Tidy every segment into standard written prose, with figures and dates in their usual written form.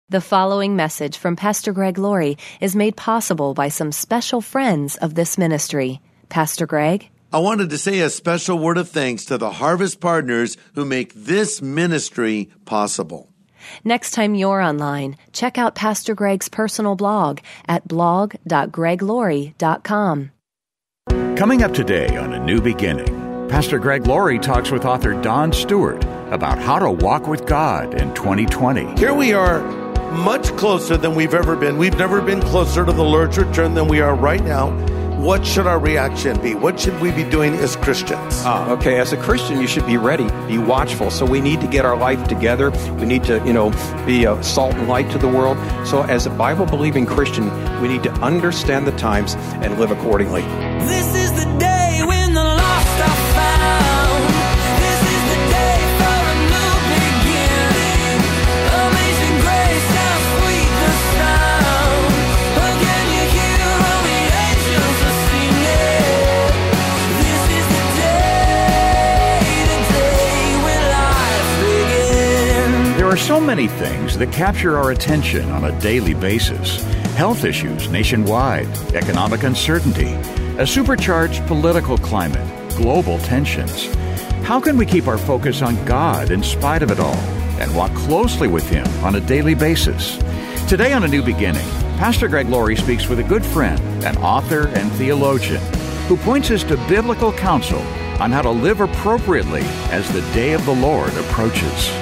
The following message from Pastor Greg Laurie is made possible by some special friends of this ministry. Pastor Greg? I wanted to say a special word of thanks to the Harvest Partners who make this ministry possible. Next time you're online, check out Pastor Greg's personal blog at blog.greglaurie.com. Coming up today on A New Beginning, Pastor Greg Laurie talks with author Don Stewart about how to walk with God in 2020. Here we are, much closer than we've ever been. We've never been closer to the Lord's return than we are right now. What should our reaction be? What should we be doing as Christians? Okay, as a Christian, you should be ready, be watchful. So we need to get our life together. We need to, be a salt and light to the world. So as a Bible-believing Christian, we need to understand the times and live accordingly. This is the day when the lost are found. This is the day for a new beginning. Amazing grace, how sweet the sound. Again you hear all the angels are singing. This is the day when life begins. There are so many things that capture our attention on a daily basis. Health issues nationwide, economic uncertainty, a supercharged political climate, global tensions. How can we keep our focus on God in spite of it all and walk closely with Him on a daily basis? Today on A New Beginning, Pastor Greg Laurie speaks with a good friend, an author and theologian, who points us to biblical counsel on how to live appropriately as the day of the Lord approaches.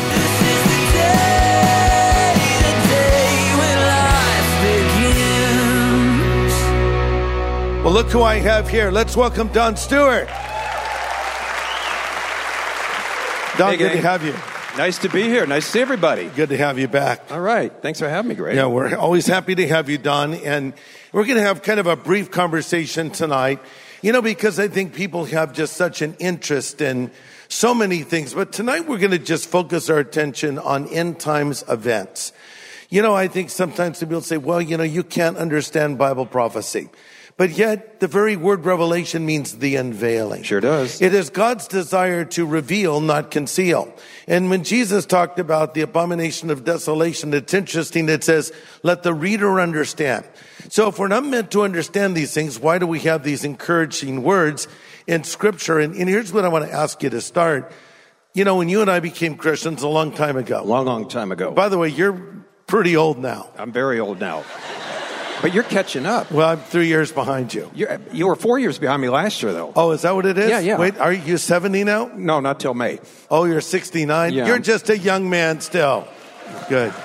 Well, look who I have here. Let's welcome Don Stewart. Don, Hey, good to gang. have you. Nice to be here. Nice to see everybody. Good to have you back. All right. Thanks for having me, Greg. Yeah, we're always happy to have you, Don. And we're going to have kind of a brief conversation tonight, because I think people have just such an interest in so many things. But tonight we're going to just focus our attention on end times events. I think sometimes people say, well, you can't understand Bible prophecy. But yet, the very word revelation means the unveiling. Sure does. It is God's desire to reveal, not conceal. And when Jesus talked about the abomination of desolation, it's interesting. It says, let the reader understand. So if we're not meant to understand these things, why do we have these encouraging words in Scripture? And here's what I want to ask you to start. When you and I became Christians a long time ago. Long time ago. By the way, you're pretty old now. I'm very old now. But you're catching up. Well, I'm 3 years behind you. You were 4 years behind me last year, though. Oh, is that what it is? Yeah. Wait, are you 70 now? No, not till May. Oh, you're 69? Yeah. You're just a young man still. Good.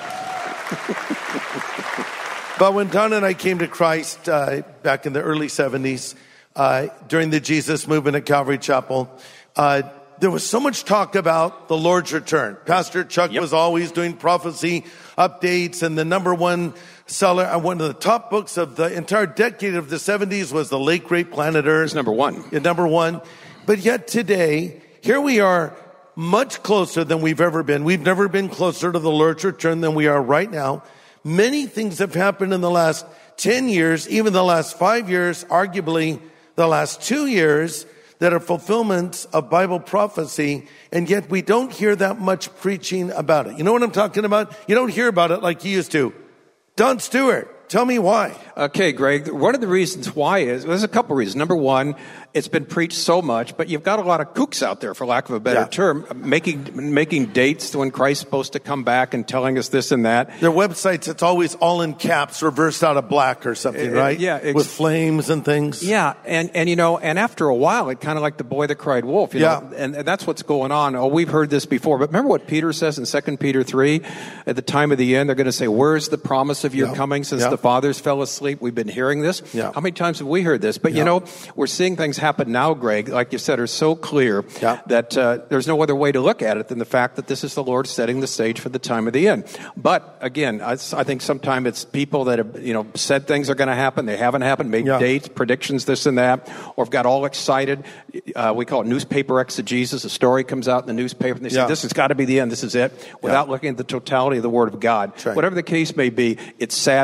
But when Don and I came to Christ back in the early 70s, during the Jesus movement at Calvary Chapel, there was so much talk about the Lord's return. Pastor Chuck was always doing prophecy updates, and the number one seller, one of the top books of the entire decade of the 70s was The Late Great Planet Earth. It's number one. Yeah, number one. But yet today, here we are much closer than we've ever been. We've never been closer to the Lord's return than we are right now. Many things have happened in the last 10 years, even the last 5 years, arguably the last 2 years, that are fulfillments of Bible prophecy, and yet we don't hear that much preaching about it. You know what I'm talking about? You don't hear about it like you used to. Don Stewart, tell me why. Okay, Greg, one of the reasons why there's a couple reasons. Number one, it's been preached so much, but you've got a lot of kooks out there, for lack of a better term, making dates when Christ's supposed to come back and telling us this and that. Their websites, it's always all in caps, reversed out of black or something, right? Yeah. With flames and things. Yeah, and after a while, it kind of like the boy that cried wolf, and that's what's going on. Oh, we've heard this before, but remember what Peter says in 2 Peter 3? At the time of the end, they're going to say, where's the promise of your coming since the fathers fell asleep? We've been hearing this. Yeah. How many times have we heard this? But, we're seeing things happen now, Greg, like you said, are so clear that there's no other way to look at it than the fact that this is the Lord setting the stage for the time of the end. But, again, I think sometimes it's people that have, said things are going to happen. They haven't happened, made dates, predictions, this and that, or have got all excited. We call it newspaper exegesis. A story comes out in the newspaper, and they say, this has got to be the end, this is it, without looking at the totality of the Word of God. Right. Whatever the case may be, it's sad, but you're right.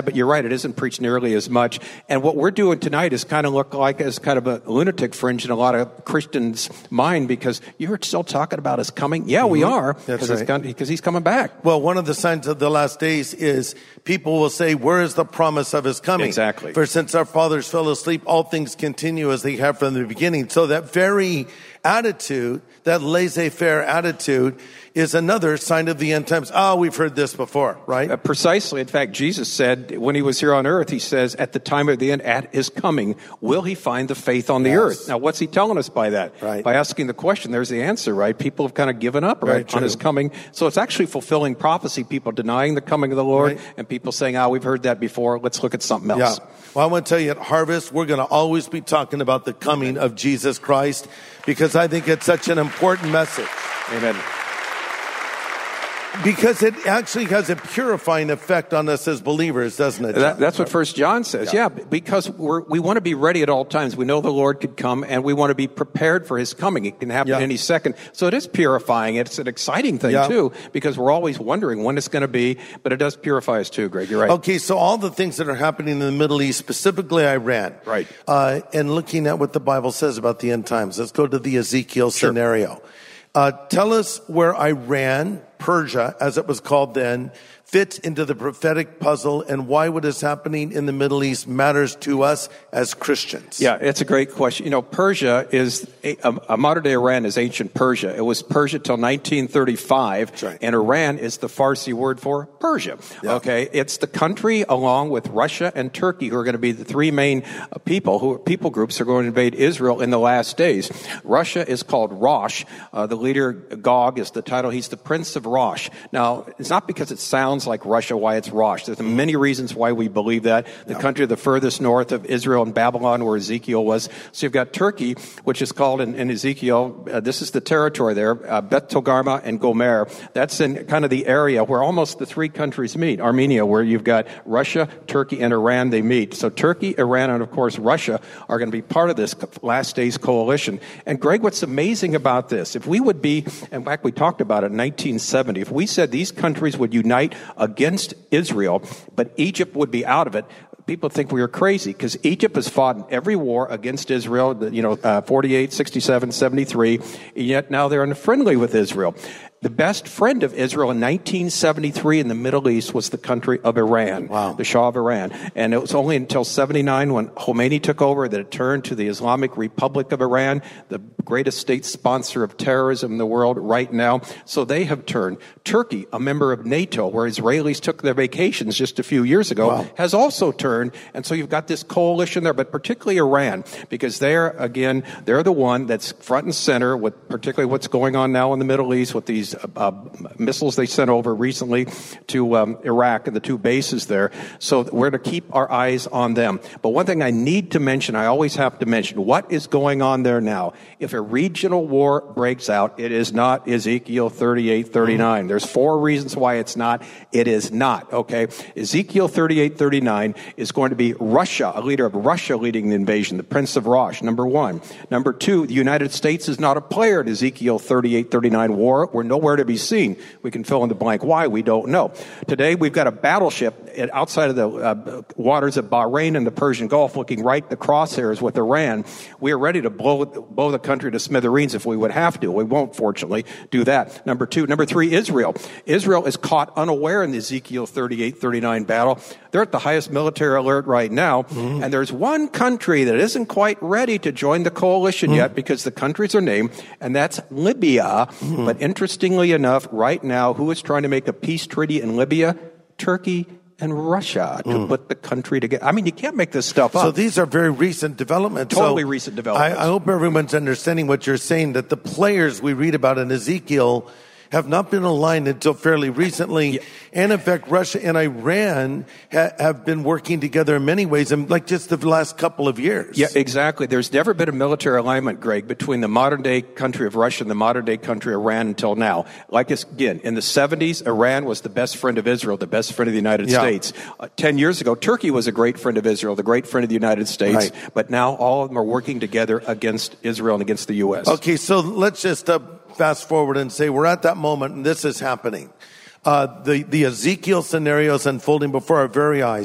It isn't preached nearly as much. And what we're doing tonight is kind of look like as kind of a lunatic fringe in a lot of Christians' mind, because you're still talking about his coming. Yeah, we are, because he's coming back. Well, one of the signs of the last days is people will say, where is the promise of his coming? Exactly. For since our fathers fell asleep, all things continue as they have from the beginning. So that very attitude, that laissez-faire attitude, is another sign of the end times. We've heard this before, right? Precisely. In fact, Jesus said when he was here on earth, he says, at the time of the end, at his coming, will he find the faith on the earth? Now, what's he telling us by that? Right. By asking the question, there's the answer, right? People have kind of given up, right, on his coming. So it's actually fulfilling prophecy, people denying the coming of the Lord, and people saying, we've heard that before. Let's look at something else. Yeah. Well, I want to tell you, at Harvest, we're going to always be talking about the coming of Jesus Christ, because I think it's such an important message. Amen. Because it actually has a purifying effect on us as believers, doesn't it? That's what 1 John says. Yeah, because we want to be ready at all times. We know the Lord could come, and we want to be prepared for his coming. It can happen any second. So it is purifying. It's an exciting thing, too, because we're always wondering when it's going to be, but it does purify us, too, Greg. You're right. Okay, so all the things that are happening in the Middle East, specifically Iran, right, and looking at what the Bible says about the end times. Let's go to the Ezekiel scenario. Tell us where Iran, Persia, as it was called then, fits into the prophetic puzzle, and why what is happening in the Middle East matters to us as Christians. Yeah, it's a great question. You know, Persia is, a modern-day Iran is ancient Persia. It was Persia till 1935, and Iran is the Farsi word for Persia. Yeah. Okay, it's the country, along with Russia and Turkey, who are going to be the three main people groups who are going to invade Israel in the last days. Russia is called Rosh. The leader, Gog, is the title. He's the Prince of Rosh. Now, it's not because it sounds like Russia why it's Rosh. There's many reasons why we believe that. The country the furthest north of Israel and Babylon, where Ezekiel was. So you've got Turkey, which is called in Ezekiel, this is the territory there, Beth Togarmah and Gomer. That's in kind of the area where almost the three countries meet. Armenia, where you've got Russia, Turkey, and Iran, they meet. So Turkey, Iran, and of course Russia are going to be part of this last days coalition. And Greg, what's amazing about this, if we would be, in fact we talked about it in 1970, if we said these countries would unite against Israel, but Egypt would be out of it, people think we are crazy, because Egypt has fought in every war against Israel, 48, 67, 73, and yet now they're unfriendly with Israel. The best friend of Israel in 1973 in the Middle East was the country of Iran, the Shah of Iran. And it was only until 79 when Khomeini took over that it turned to the Islamic Republic of Iran, the greatest state sponsor of terrorism in the world right now. So they have turned. Turkey, a member of NATO, where Israelis took their vacations just a few years ago, has also turned. And so you've got this coalition there, but particularly Iran, because they're the one that's front and center with particularly what's going on now in the Middle East with these missiles they sent over recently to Iraq and the two bases there. So we're to keep our eyes on them. But one thing I need to mention, I always have to mention, what is going on there now? If a regional war breaks out, it is not Ezekiel 38:39. There's four reasons why it's not. It is not, okay? Ezekiel 38:39 is going to be Russia, a leader of Russia leading the invasion, the Prince of Rosh, number one. Number two, the United States is not a player in Ezekiel 38:39 war. We're nowhere to be seen. We can fill in the blank. Why? We don't know. Today, we've got a battleship outside of the waters of Bahrain and the Persian Gulf looking right at the crosshairs with Iran. We are ready to blow the country to smithereens if we would have to. We won't, fortunately, do that. Number two. Number three, Israel. Israel is caught unaware in the Ezekiel 38:39 battle. They're at the highest military alert right now, and there's one country that isn't quite ready to join the coalition yet because the countries are named, and that's Libya. But interestingly enough, right now, who is trying to make a peace treaty in Libya? Turkey and Russia to put the country together. I mean, you can't make this stuff up. So these are very recent developments. Totally recent developments. I hope everyone's understanding what you're saying, that the players we read about in Ezekiel have not been aligned until fairly recently. And in fact, Russia and Iran have been working together in many ways, and like just the last couple of years. Yeah, exactly. There's never been a military alignment, Greg, between the modern day country of Russia and the modern day country of Iran until now. Like, again, in the 70s, Iran was the best friend of Israel, the best friend of the United States. 10 years ago, Turkey was a great friend of Israel, the great friend of the United States. Right. But now all of them are working together against Israel and against the U.S. Okay, so let's just fast forward and say we're at that moment and this is happening. The Ezekiel scenario is unfolding before our very eyes.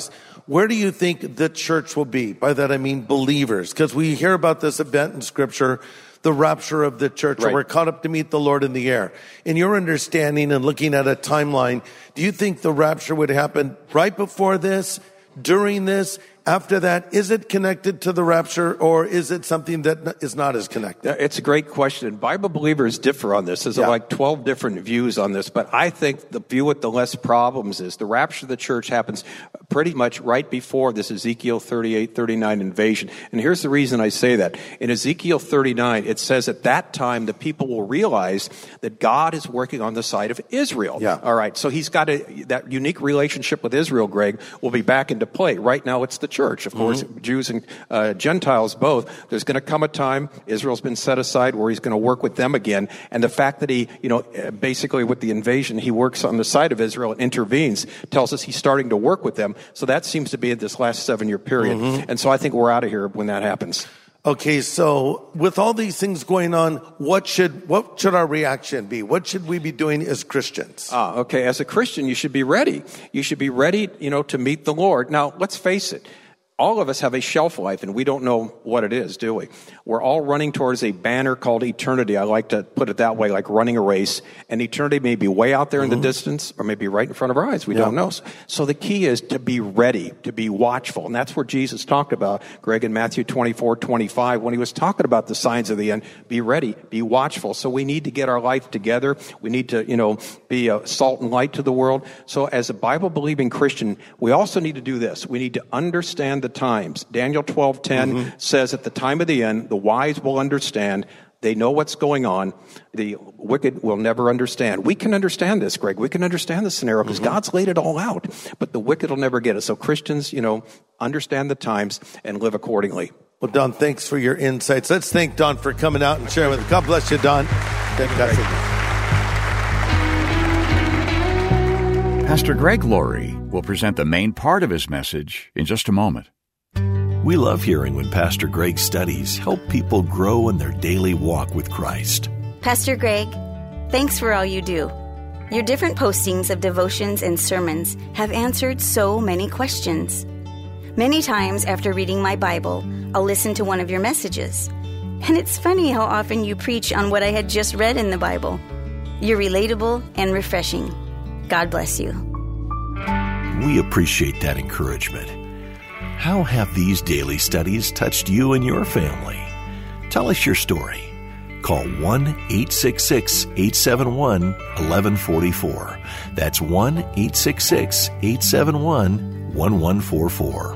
where do you think the church will be? By that I mean believers, because we hear about this event in Scripture, the rapture of the church, right. where we're caught up to meet the Lord in the air. In your understanding and looking at a timeline, do you think the rapture would happen right before this, during this, after that? Is it connected to the rapture, or is it something that is not as connected? It's a great question. Bible believers differ on this. There's like 12 different views on this, but I think the view with the less problems is the rapture of the church happens pretty much right before this Ezekiel 38, 39 invasion. And here's the reason I say that. In Ezekiel 39, it says at that time the people will realize that God is working on the side of Israel. Yeah. All right, so he's got that unique relationship with Israel, Greg, will be back into play. Right now it's the church, of course, Jews and Gentiles both. There's going to come a time, Israel's been set aside, where he's going to work with them again. And the fact that he, basically with the invasion, he works on the side of Israel and intervenes, tells us he's starting to work with them. So that seems to be in this last 7-year period. And so I think we're out of here when that happens. Okay, so with all these things going on, what should our reaction be? What should we be doing as Christians? Okay, as a Christian, you should be ready. You should be ready, to meet the Lord. Now, let's face it. All of us have a shelf life, and we don't know what it is, do we? We're all running towards a banner called eternity. I like to put it that way, like running a race. And eternity may be way out there in the distance, or maybe right in front of our eyes. We don't know. So the key is to be ready, to be watchful. And that's what Jesus talked about, Greg, in Matthew 24, 25, when he was talking about the signs of the end. Be ready, be watchful. So we need to get our life together. We need to, be a salt and light to the world. So as a Bible-believing Christian, we also need to do this. We need to understand the times. Daniel 12:10 says at the time of the end, the wise will understand. They know what's going on. The wicked will never understand. We can understand this, Greg. We can understand this scenario because God's laid it all out. But the wicked will never get it. So Christians, understand the times and live accordingly. Well, Don, thanks for your insights. Let's thank Don for coming out and sharing with us. God bless you, Don. Fantastic. Pastor Greg Laurie will present the main part of his message in just a moment. We love hearing when Pastor Greg's studies help people grow in their daily walk with Christ. Pastor Greg, thanks for all you do. Your different postings of devotions and sermons have answered so many questions. Many times after reading my Bible, I'll listen to one of your messages. And it's funny how often you preach on what I had just read in the Bible. You're relatable and refreshing. God bless you. We appreciate that encouragement. How have these daily studies touched you and your family? Tell us your story. Call 1-866-871-1144. That's 1-866-871-1144.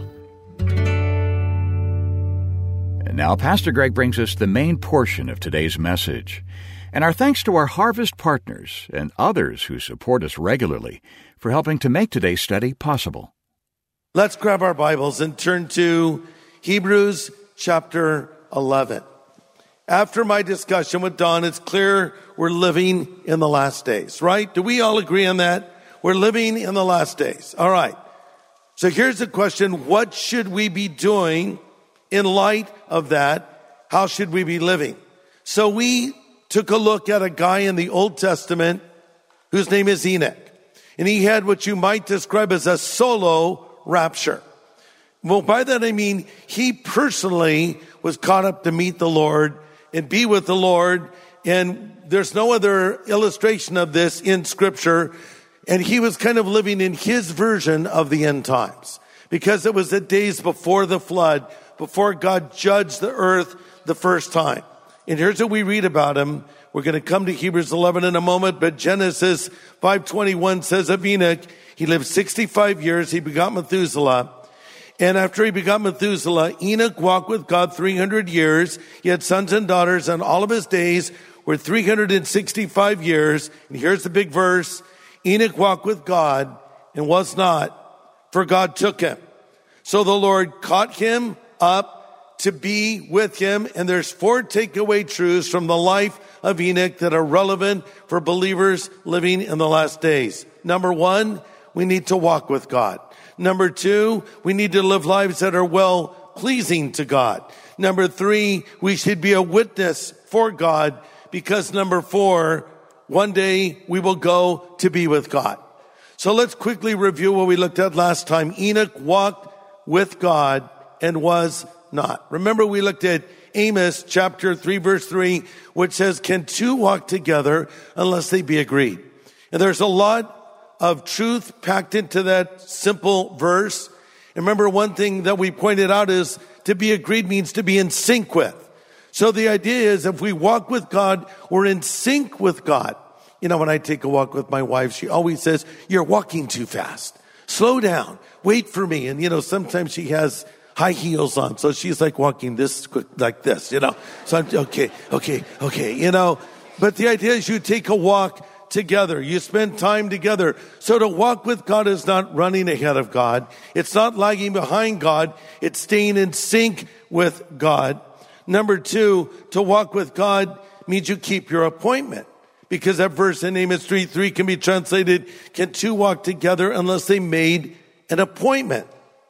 And now Pastor Greg brings us the main portion of today's message. And our thanks to our Harvest partners and others who support us regularly for helping to make today's study possible. Let's grab our Bibles and turn to Hebrews chapter 11. After my discussion with Don, it's clear we're living in the last days, right? Do we all agree on that? We're living in the last days. All right. So here's the question. What should we be doing in light of that? How should we be living? So we took a look at a guy in the Old Testament whose name is Enoch. And he had what you might describe as a solo rapture. Well, by that I mean he personally was caught up to meet the Lord and be with the Lord. And there's no other illustration of this in Scripture. And he was kind of living in his version of the end times, because it was the days before the flood, before God judged the earth the first time. And here's what we read about him. We're going to come to Hebrews 11 in a moment, but Genesis 5:21 says of Enoch, he lived 65 years. He begot Methuselah. And after he begot Methuselah, Enoch walked with God 300 years. He had sons and daughters, and all of his days were 365 years. And here's the big verse. Enoch walked with God and was not, for God took him. So the Lord caught him up to be with him. And there's 4 takeaway truths from the life of Enoch that are relevant for believers living in the last days. Number 1, we need to walk with God. Number 2, we need to live lives that are well pleasing to God. Number 3, we should be a witness for God, because number 4, one day we will go to be with God. So let's quickly review what we looked at last time. Enoch walked with God and was not. Remember, we looked at Amos chapter 3, verse 3, which says, can two walk together unless they be agreed? And there's a lot of truth packed into that simple verse. And remember, one thing that we pointed out is to be agreed means to be in sync with. So the idea is if we walk with God, we're in sync with God. You know, when I take a walk with my wife, she always says, you're walking too fast. Slow down. Wait for me. And, you know, sometimes she has high heels on. So she's like walking this quick, like this, you know. So I'm, okay, you know. But the idea is you take a walk together. You spend time together. So to walk with God is not running ahead of God. It's not lagging behind God. It's staying in sync with God. Number two, to walk with God means you keep your appointment. Because that verse in Amos 3:3 can be translated, can two walk together unless they made an appointment?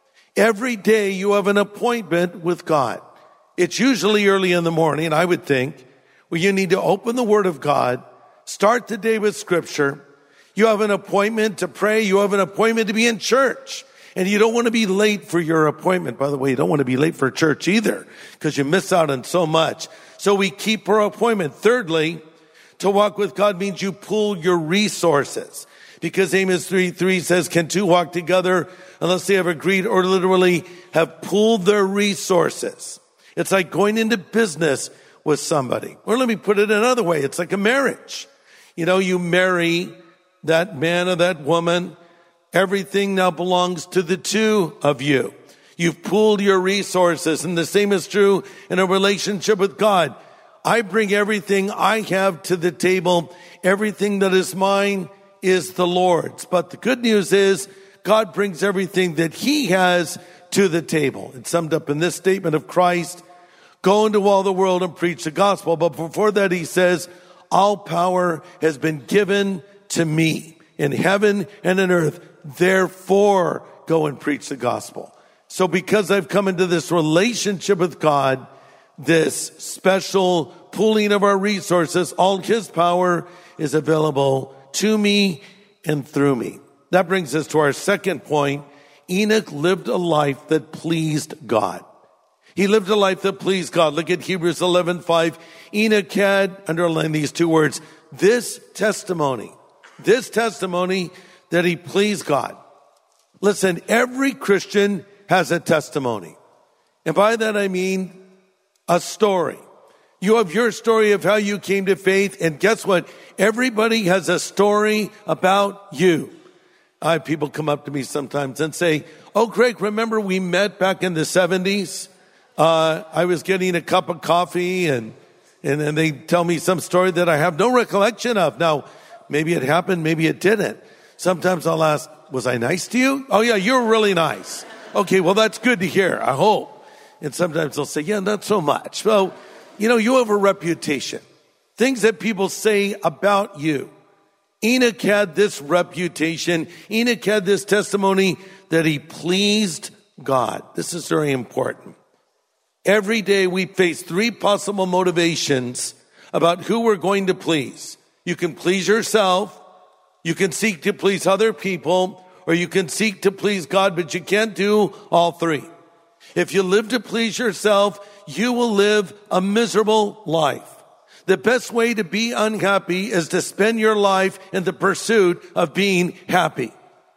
Every day you have an appointment with God. It's usually early in the morning, I would think, where you need to open the Word of God, start the day with Scripture. You have an appointment to pray. You have an appointment to be in church. And you don't want to be late for your appointment. By the way, you don't want to be late for church either, because you miss out on so much. So we keep our appointment. Thirdly, to walk with God means you pool your resources. Because Amos 3:3 says, can two walk together unless they have agreed, or literally have pooled their resources? It's like going into business with somebody. Or let me put it another way. It's like a marriage. You know, you marry that man or that woman. Everything now belongs to the two of you. You've pooled your resources. And the same is true in a relationship with God. I bring everything I have to the table. Everything that is mine is the Lord's. But the good news is God brings everything that He has to the table. It's summed up in this statement of Christ: go into all the world and preach the gospel. But before that, He says, all power has been given to me in heaven and in earth. Therefore, go and preach the gospel. So because I've come into this relationship with God, this special pooling of our resources, all His power is available to me and through me. That brings us to our second point. Enoch lived a life that pleased God. He lived a life that pleased God. Look at Hebrews 11:5. Enoch had, underline these two words, this testimony that he pleased God. Listen, every Christian has a testimony. And by that I mean a story. You have your story of how you came to faith, and guess what? Everybody has a story about you. I have people come up to me sometimes and say, oh, Greg, remember we met back in the 70s? I was getting a cup of coffee and then they tell me some story that I have no recollection of. Now, maybe it happened, maybe it didn't. Sometimes I'll ask, was I nice to you? Oh yeah, you're really nice. Okay, well that's good to hear, I hope. And sometimes they'll say, yeah, not so much. So, you know, you have a reputation. Things that people say about you. Enoch had this reputation. Enoch had this testimony that he pleased God. This is very important. Every day we face three possible motivations about who we're going to please. You can please yourself, you can seek to please other people, or you can seek to please God, but you can't do all three. If you live to please yourself, you will live a miserable life. The best way to be unhappy is to spend your life in the pursuit of being happy.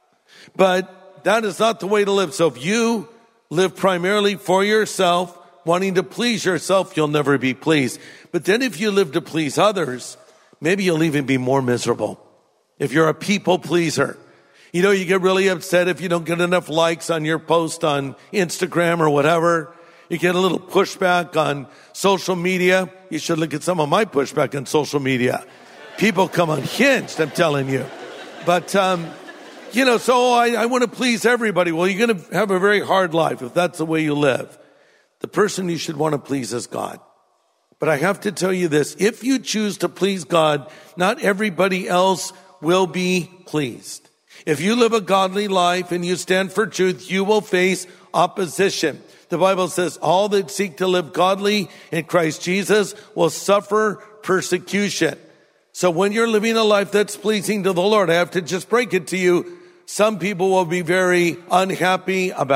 But that is not the way to live. So if you live primarily for yourself, wanting to please yourself, you'll never be pleased. But then if you live to please others, maybe you'll even be more miserable. If you're a people pleaser, you know, you get really upset if you don't get enough likes on your post on Instagram or whatever. You get a little pushback on social media. You should look at some of my pushback on social media. People come unhinged, I'm telling you. But, you know, so I want to please everybody. Well, you're going to have a very hard life if that's the way you live. The person you should want to please is God. But I have to tell you this. If you choose to please God, not everybody else will be pleased. If you live a godly life and you stand for truth, you will face opposition. The Bible says all that seek to live godly in Christ Jesus will suffer persecution. So when you're living a life that's pleasing to the Lord, I have to just break it to you. Some people will be very unhappy about it.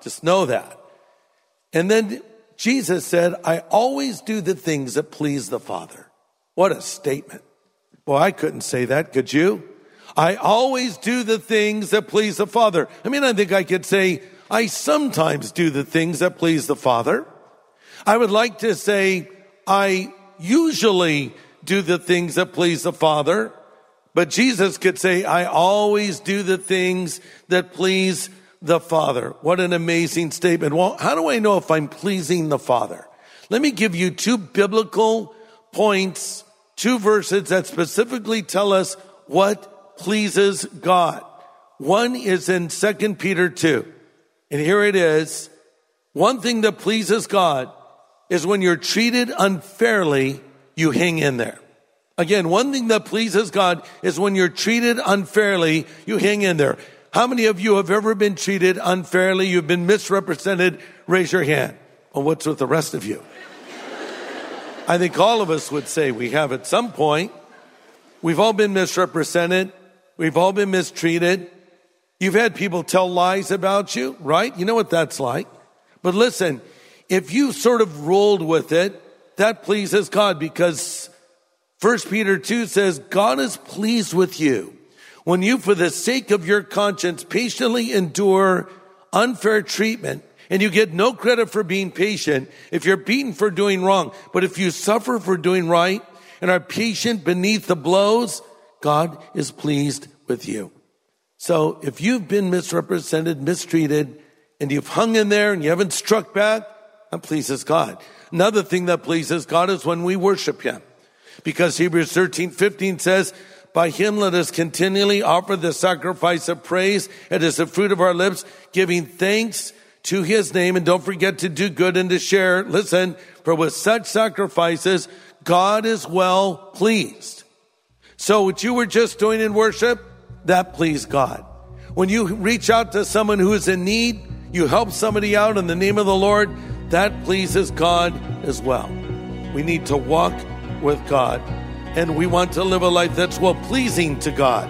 Just know that. And then Jesus said, I always do the things that please the Father. What a statement. Well, I couldn't say that, could you? I always do the things that please the Father. I mean, I think I could say, I sometimes do the things that please the Father. I would like to say, I usually do the things that please the Father. But Jesus could say, I always do the things that please the Father. What an amazing statement. Well, how do I know if I'm pleasing the Father? Let me give you two biblical points, two verses that specifically tell us what pleases God. One is in 2 Peter 2. And here it is. One thing that pleases God is when you're treated unfairly, you hang in there. Again, one thing that pleases God is when you're treated unfairly, you hang in there. How many of you have ever been treated unfairly? You've been misrepresented? Raise your hand. Well, what's with the rest of you? I think all of us would say we have at some point. We've all been misrepresented. We've all been mistreated. You've had people tell lies about you, right? You know what that's like. But listen, if you sort of rolled with it, that pleases God, because 1 Peter 2 says, God is pleased with you when you, for the sake of your conscience, patiently endure unfair treatment, and you get no credit for being patient if you're beaten for doing wrong. But if you suffer for doing right and are patient beneath the blows, God is pleased with you. So if you've been misrepresented, mistreated, and you've hung in there and you haven't struck back, that pleases God. Another thing that pleases God is when we worship Him. Because Hebrews 13:15 says, by Him let us continually offer the sacrifice of praise. It is the fruit of our lips, giving thanks to His name. And don't forget to do good and to share. Listen, for with such sacrifices, God is well pleased. So what you were just doing in worship, that pleased God. When you reach out to someone who is in need, you help somebody out in the name of the Lord, that pleases God as well. We need to walk with God, and we want to live a life that's well-pleasing to God.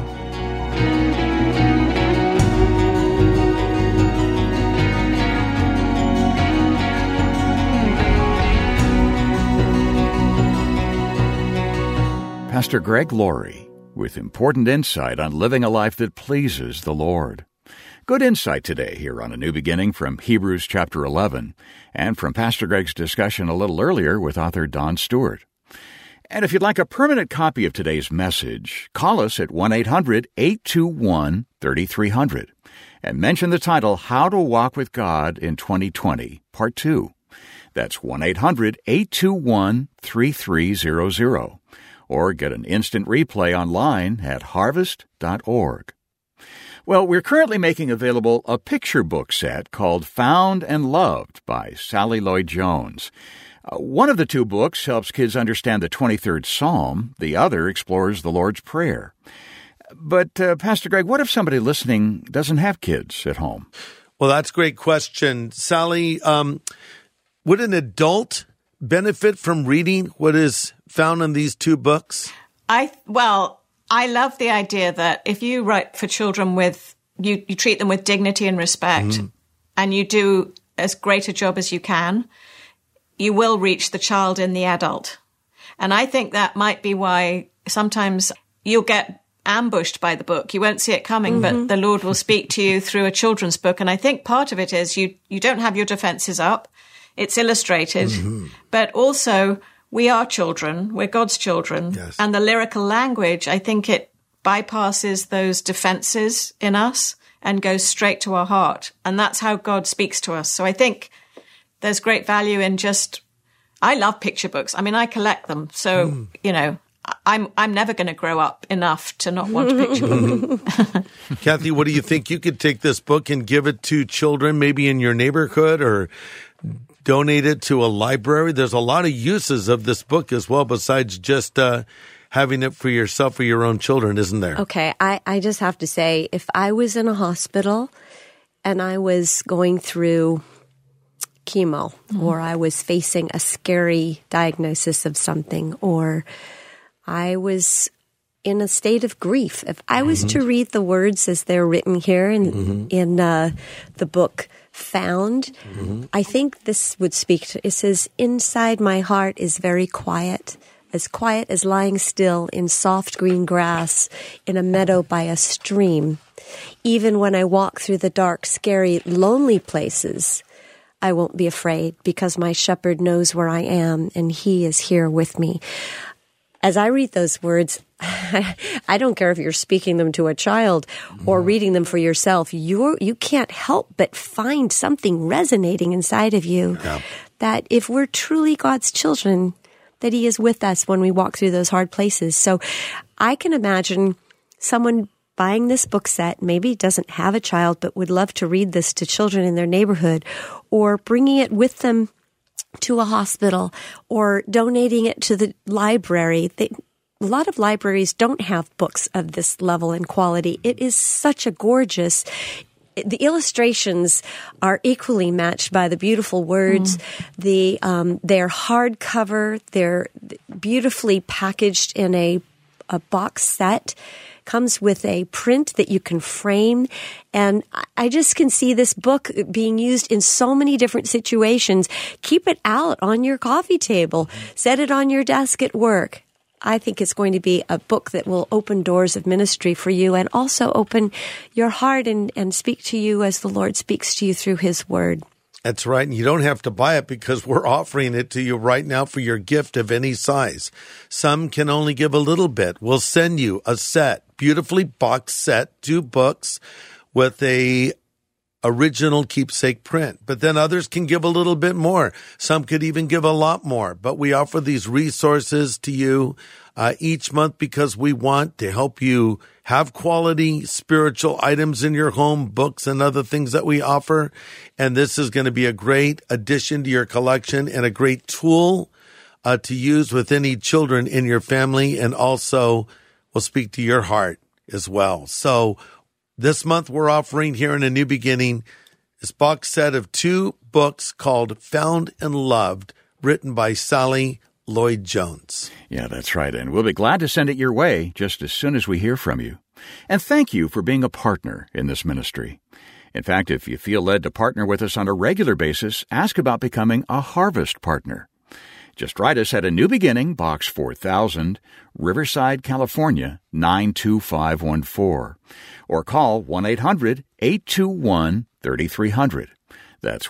Pastor Greg Laurie with important insight on living a life that pleases the Lord. Good insight today here on A New Beginning from Hebrews chapter 11 and from Pastor Greg's discussion a little earlier with author Don Stewart. And if you'd like a permanent copy of today's message, call us at 1-800-821-3300 and mention the title, How to Walk with God in 2020, Part 2. That's 1-800-821-3300. Or get an instant replay online at harvest.org. Well, we're currently making available a picture book set called Found and Loved by Sally Lloyd-Jones. One of the two books helps kids understand the 23rd Psalm. The other explores the Lord's Prayer. But, Pastor Greg, what if somebody listening doesn't have kids at home? Well, that's a great question. Sally, would an adult benefit from reading what is found in these two books? I love the idea that if you write for children you treat them with dignity and respect, and you do as great a job as you can, you will reach the child in the adult. And I think that might be why sometimes you'll get ambushed by the book. You won't see it coming, but the Lord will speak to you through a children's book. And I think part of it is you don't have your defenses up. It's illustrated. But also, we are children. We're God's children. Yes. And the lyrical language, I think it bypasses those defenses in us and goes straight to our heart. And that's how God speaks to us. So I think there's great value in I love picture books. I mean, I collect them. So, I'm never going to grow up enough to not want a picture book. Kathy, what do you think? You could take this book and give it to children maybe in your neighborhood or donate it to a library. There's a lot of uses of this book as well besides just having it for yourself or your own children, isn't there? Okay, I just have to say, if I was in a hospital and I was going through chemo or I was facing a scary diagnosis of something or I was in a state of grief. If I was to read the words as they're written here in the book Found, I think this would speak to, it says, inside my heart is very quiet as lying still in soft green grass in a meadow by a stream. Even when I walk through the dark, scary, lonely places, I won't be afraid because my shepherd knows where I am and he is here with me. As I read those words, I don't care if you're speaking them to a child or reading them for yourself. You can't help but find something resonating inside of you that if we're truly God's children, that he is with us when we walk through those hard places. So I can imagine someone buying this book set, maybe doesn't have a child, but would love to read this to children in their neighborhood, or bringing it with them to a hospital, or donating it to the library. A lot of libraries don't have books of this level and quality. It is such a gorgeous. The illustrations are equally matched by the beautiful words. They're hardcover. They're beautifully packaged in a box set. Comes with a print that you can frame. And I just can see this book being used in so many different situations. Keep it out on your coffee table. Set it on your desk at work. I think it's going to be a book that will open doors of ministry for you and also open your heart and speak to you as the Lord speaks to you through his word. That's right. And you don't have to buy it because we're offering it to you right now for your gift of any size. Some can only give a little bit. We'll send you a set, beautifully boxed set, 2 books with a original keepsake print. But then others can give a little bit more. Some could even give a lot more. But we offer these resources to you each month because we want to help you have quality spiritual items in your home, books and other things that we offer. And this is going to be a great addition to your collection and a great tool to use with any children in your family, and also will speak to your heart as well. So this month we're offering here in A New Beginning this box set of 2 books called Found and Loved, written by Sally Lloyd-Jones. Yeah, that's right. And we'll be glad to send it your way just as soon as we hear from you. And thank you for being a partner in this ministry. In fact, if you feel led to partner with us on a regular basis, ask about becoming a Harvest partner. Just write us at A New Beginning, Box 4000, Riverside, California, 92514. Or call 1-800-821-3300. That's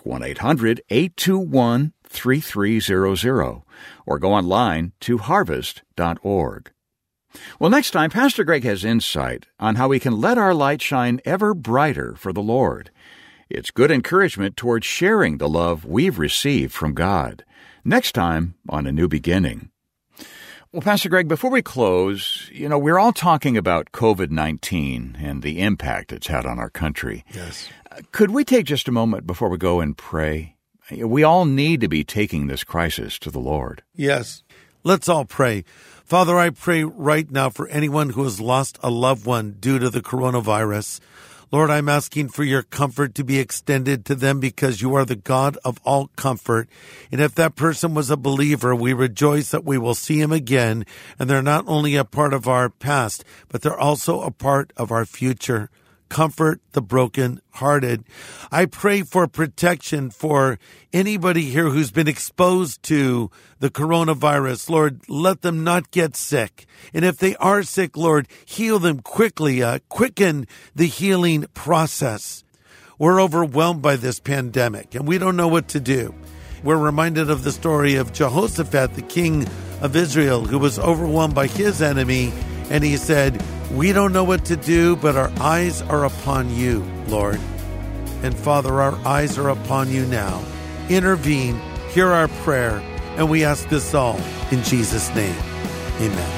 1-800-821-3300. Or go online to harvest.org. Well, next time, Pastor Greg has insight on how we can let our light shine ever brighter for the Lord. It's good encouragement towards sharing the love we've received from God. Next time on A New Beginning. Well, Pastor Greg, before we close, we're all talking about COVID-19 and the impact it's had on our country. Yes. Could we take just a moment before we go and pray? We all need to be taking this crisis to the Lord. Yes. Let's all pray. Father, I pray right now for anyone who has lost a loved one due to the coronavirus. Lord, I'm asking for your comfort to be extended to them because you are the God of all comfort. And if that person was a believer, we rejoice that we will see him again. And they're not only a part of our past, but they're also a part of our future. Comfort the broken-hearted. I pray for protection for anybody here who's been exposed to the coronavirus. Lord, let them not get sick. And if they are sick, Lord, heal them quickly, quicken the healing process. We're overwhelmed by this pandemic, and we don't know what to do. We're reminded of the story of Jehoshaphat, the king of Israel, who was overwhelmed by his enemy, and he said, we don't know what to do, but our eyes are upon you, Lord. And Father, our eyes are upon you now. Intervene, hear our prayer, and we ask this all in Jesus' name. Amen.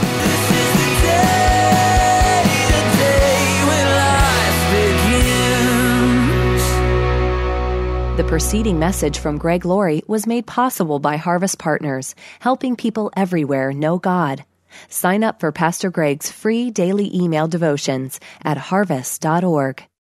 The preceding message from Greg Laurie was made possible by Harvest Partners, helping people everywhere know God. Sign up for Pastor Greg's free daily email devotions at harvest.org.